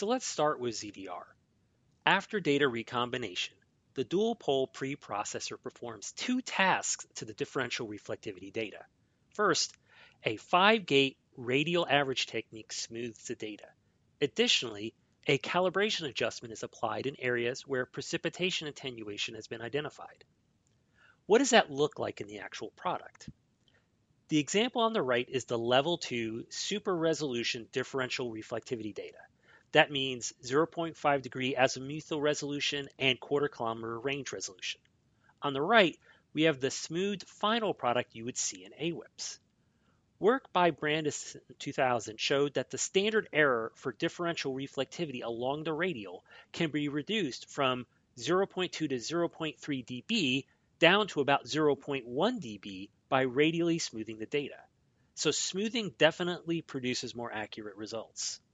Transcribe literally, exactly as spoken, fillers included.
So let's start with Z D R. After data recombination, the dual pole preprocessor performs two tasks to the differential reflectivity data. First, a five gate radial average technique smooths the data. Additionally, a calibration adjustment is applied in areas where precipitation attenuation has been identified. What does that look like in the actual product? The example on the right is the level two super resolution differential reflectivity data. That means zero point five degree azimuthal resolution and quarter kilometer range resolution. On the right, we have the smooth final product you would see in A W I P S. Work by Brandis in two thousand showed that the standard error for differential reflectivity along the radial can be reduced from zero point two to zero point three dB down to about zero point one dB by radially smoothing the data. So smoothing definitely produces more accurate results.